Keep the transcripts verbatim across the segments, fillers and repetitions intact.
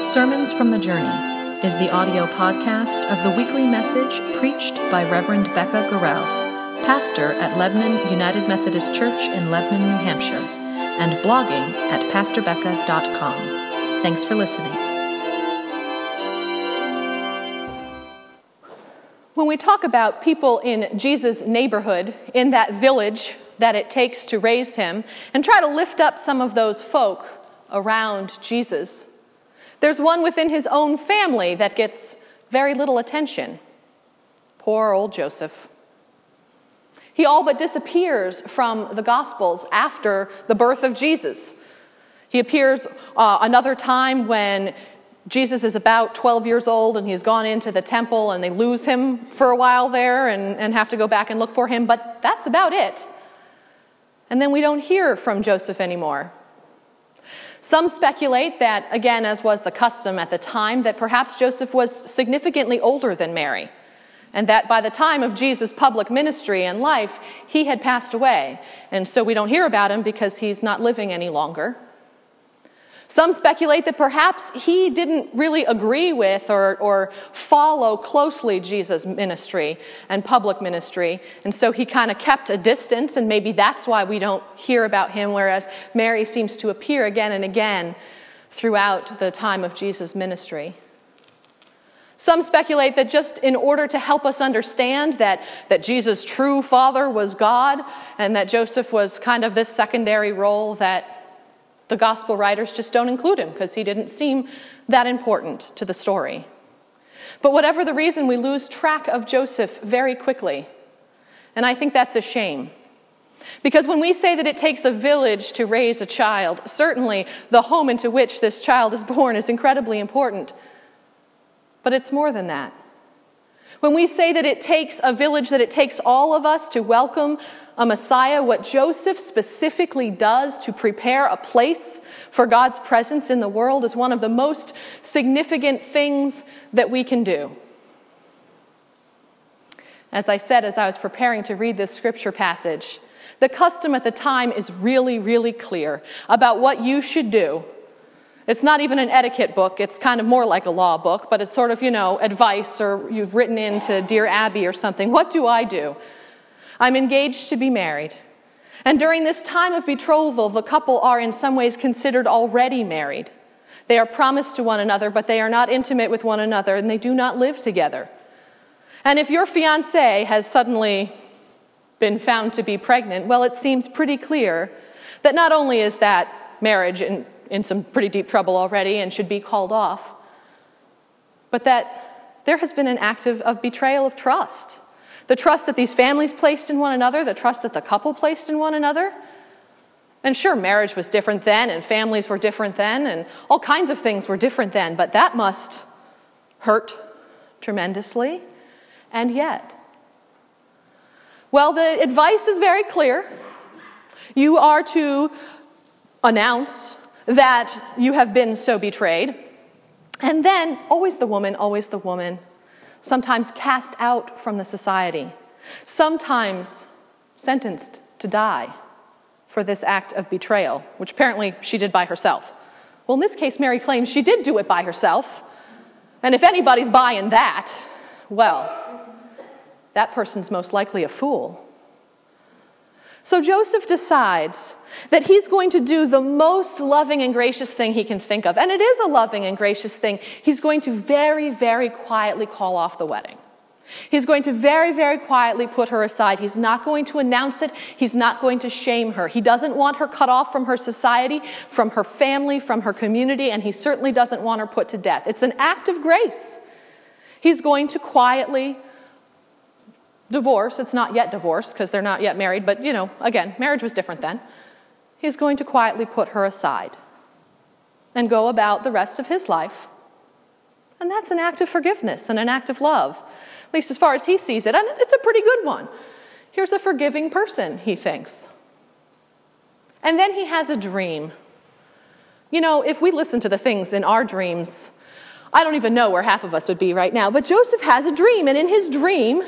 Sermons from the Journey is the audio podcast of the weekly message preached by Reverend Becca Gorell, pastor at Lebanon United Methodist Church in Lebanon, New Hampshire, and blogging at pastor becca dot com. Thanks for listening. When we talk about people in Jesus' neighborhood, in that village that it takes to raise him, and try to lift up some of those folk around Jesus, there's one within his own family that gets very little attention. Poor old Joseph. He all but disappears from the Gospels after the birth of Jesus. He appears uh, another time when Jesus is about twelve years old and he's gone into the temple and they lose him for a while there and, and have to go back and look for him, but that's about it. And then we don't hear from Joseph anymore. Some speculate that, again, as was the custom at the time, that perhaps Joseph was significantly older than Mary, and that by the time of Jesus' public ministry and life, he had passed away, and so we don't hear about him because he's not living any longer. Some speculate that perhaps he didn't really agree with or, or follow closely Jesus' ministry and public ministry, and so he kind of kept a distance, and maybe that's why we don't hear about him, whereas Mary seems to appear again and again throughout the time of Jesus' ministry. Some speculate that just in order to help us understand that, that Jesus' true father was God, and that Joseph was kind of this secondary role, that the gospel writers just don't include him because he didn't seem that important to the story. But whatever the reason, we lose track of Joseph very quickly. And I think that's a shame. Because when we say that it takes a village to raise a child, certainly the home into which this child is born is incredibly important. But it's more than that. When we say that it takes a village, that it takes all of us to welcome a Messiah, what Joseph specifically does to prepare a place for God's presence in the world is one of the most significant things that we can do. As I said as I was preparing to read this scripture passage, the custom at the time is really, really clear about what you should do. It's not even an etiquette book. It's kind of more like a law book, but it's sort of, you know, advice, or you've written into Dear Abby or something. What do I do? I'm engaged to be married. And during this time of betrothal, the couple are in some ways considered already married. They are promised to one another, but they are not intimate with one another, and they do not live together. And if your fiancé has suddenly been found to be pregnant, well, it seems pretty clear that not only is that marriage in, in some pretty deep trouble already and should be called off, but that there has been an act of, of betrayal of trust. The trust that these families placed in one another, the trust that the couple placed in one another. And sure, marriage was different then, and families were different then, and all kinds of things were different then, but that must hurt tremendously. And yet, well, the advice is very clear. You are to announce that you have been so betrayed. And then, always the woman, always the woman, sometimes cast out from the society, sometimes sentenced to die for this act of betrayal, which apparently she did by herself. Well, in this case, Mary claims she did do it by herself, and if anybody's buying that, well, that person's most likely a fool. So Joseph decides that he's going to do the most loving and gracious thing he can think of. And it is a loving and gracious thing. He's going to very, very quietly call off the wedding. He's going to very, very quietly put her aside. He's not going to announce it. He's not going to shame her. He doesn't want her cut off from her society, from her family, from her community, and he certainly doesn't want her put to death. It's an act of grace. He's going to quietly divorce. It's not yet divorce because they're not yet married, but, you know, again, marriage was different then. He's going to quietly put her aside and go about the rest of his life. And that's an act of forgiveness and an act of love, at least as far as he sees it. And it's a pretty good one. Here's a forgiving person, he thinks. And then he has a dream. You know, if we listen to the things in our dreams, I don't even know where half of us would be right now. But Joseph has a dream, and in his dream,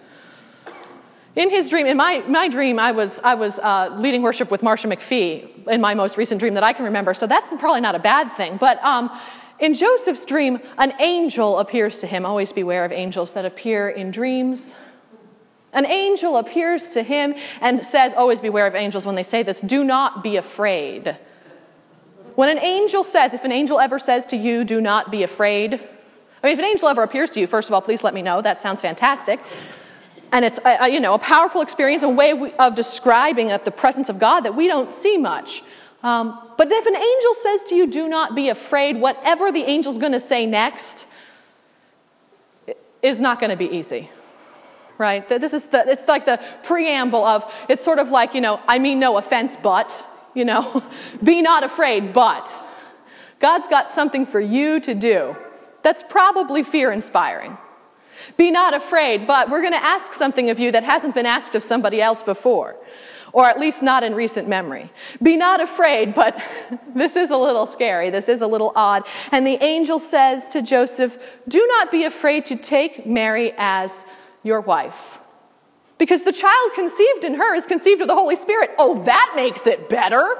In his dream, in my, my dream, I was I was uh, leading worship with Marcia McPhee in my most recent dream that I can remember, so that's probably not a bad thing. But um, in Joseph's dream, an angel appears to him. Always beware of angels that appear in dreams. An angel appears to him and says, always beware of angels when they say this, do not be afraid. When an angel says, if an angel ever says to you, do not be afraid, I mean, if an angel ever appears to you, first of all, please let me know. That sounds fantastic. And it's, a, you know, a powerful experience, a way of describing the presence of God that we don't see much. Um, but if an angel says to you, do not be afraid, whatever the angel's going to say next is not going to be easy. Right? This is the, it's like the preamble of, it's sort of like, you know, I mean no offense, but, you know, be not afraid, but. God's got something for you to do that's probably fear-inspiring. Be not afraid, but we're going to ask something of you that hasn't been asked of somebody else before, or at least not in recent memory. Be not afraid, but this is a little scary. This is a little odd. And the angel says to Joseph, do not be afraid to take Mary as your wife, because the child conceived in her is conceived of the Holy Spirit. Oh, that makes it better.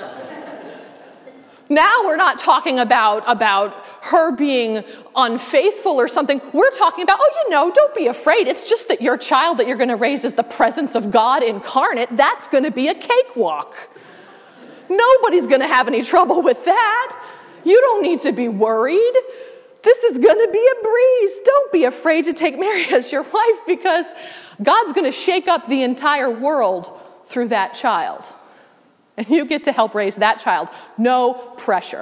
Now we're not talking about, about her being unfaithful or something. We're talking about, oh, you know, don't be afraid. It's just that your child that you're going to raise is the presence of God incarnate. That's going to be a cakewalk. Nobody's going to have any trouble with that. You don't need to be worried. This is going to be a breeze. Don't be afraid to take Mary as your wife, because God's going to shake up the entire world through that child. And you get to help raise that child. No pressure.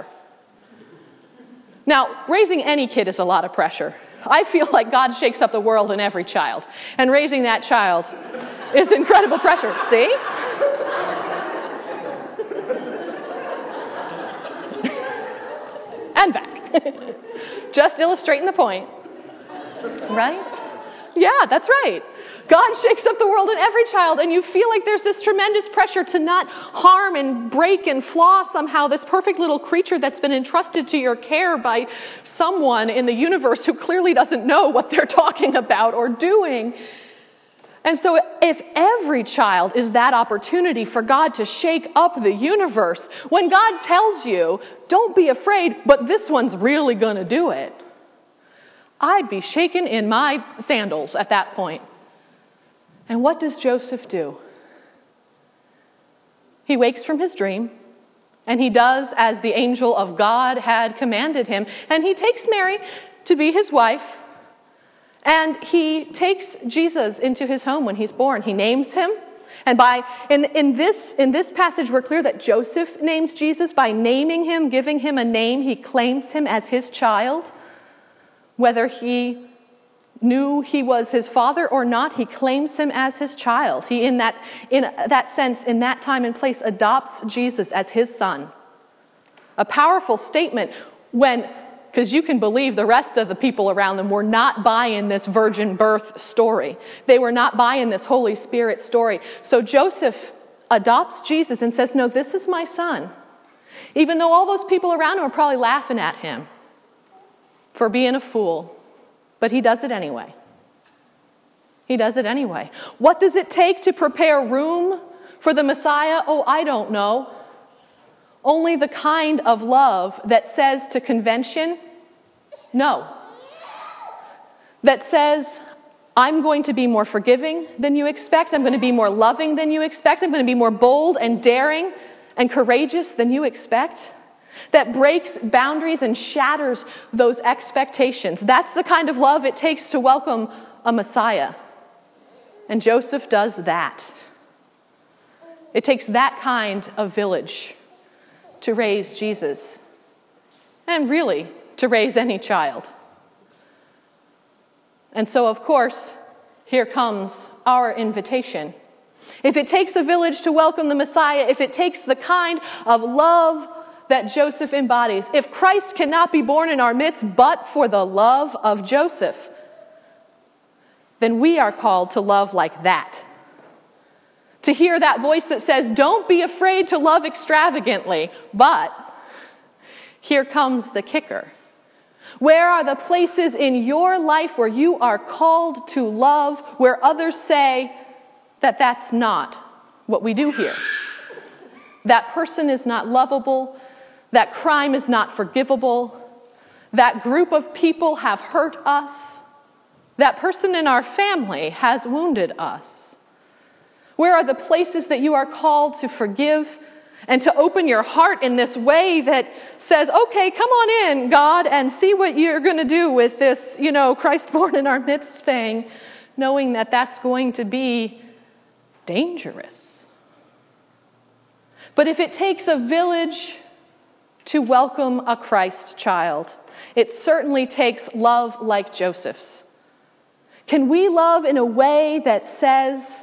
Now, raising any kid is a lot of pressure. I feel like God shakes up the world in every child. And raising that child is incredible pressure. See? And back. Just illustrating the point. Right? Yeah, that's right. God shakes up the world in every child, and you feel like there's this tremendous pressure to not harm and break and flaw somehow this perfect little creature that's been entrusted to your care by someone in the universe who clearly doesn't know what they're talking about or doing. And so if every child is that opportunity for God to shake up the universe, when God tells you, don't be afraid, but this one's really going to do it, I'd be shaken in my sandals at that point. And what does Joseph do? He wakes from his dream, and he does as the angel of God had commanded him, and he takes Mary to be his wife, and he takes Jesus into his home when he's born. He names him, and by in, in, this, in this passage we're clear that Joseph names Jesus. By naming him, giving him a name, he claims him as his child. Whether he knew he was his father or not, he claims him as his child. He, in that, in that sense, in that time and place, adopts Jesus as his son. A powerful statement when, because you can believe the rest of the people around them were not buying this virgin birth story. They were not buying this Holy Spirit story. So Joseph adopts Jesus and says, no, this is my son. Even though all those people around him are probably laughing at him for being a fool. But he does it anyway. He does it anyway. What does it take to prepare room for the Messiah? Oh, I don't know. Only the kind of love that says to convention, no. That says, I'm going to be more forgiving than you expect. I'm going to be more loving than you expect. I'm going to be more bold and daring and courageous than you expect. That breaks boundaries and shatters those expectations. That's the kind of love it takes to welcome a Messiah. And Joseph does that. It takes that kind of village to raise Jesus. And really, to raise any child. And so, of course, here comes our invitation. If it takes a village to welcome the Messiah, if it takes the kind of love that Joseph embodies, if Christ cannot be born in our midst but for the love of Joseph, then we are called to love like that. To hear that voice that says, don't be afraid to love extravagantly, but here comes the kicker. Where are the places in your life where you are called to love, where others say that that's not what we do here? That person is not lovable. That crime is not forgivable. That group of people have hurt us. That person in our family has wounded us. Where are the places that you are called to forgive and to open your heart in this way that says, okay, come on in, God, and see what you're going to do with this, you know, Christ born in our midst thing, knowing that that's going to be dangerous. But if it takes a village to welcome a Christ child, it certainly takes love like Joseph's. Can we love in a way that says,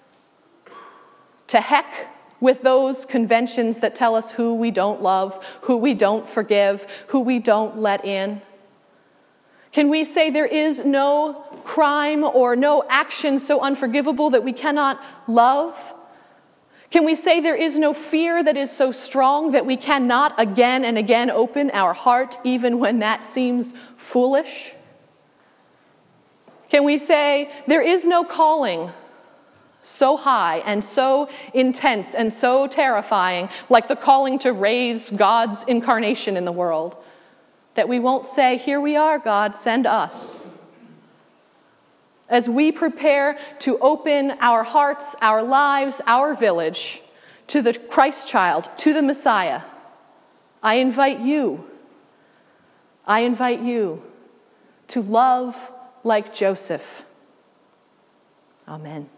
to heck with those conventions that tell us who we don't love, who we don't forgive, who we don't let in? Can we say there is no crime or no action so unforgivable that we cannot love? Can we say there is no fear that is so strong that we cannot again and again open our heart even when that seems foolish? Can we say there is no calling so high and so intense and so terrifying, like the calling to raise God's incarnation in the world, that we won't say, here we are, God, send us? As we prepare to open our hearts, our lives, our village to the Christ child, to the Messiah, I invite you, I invite you to love like Joseph. Amen.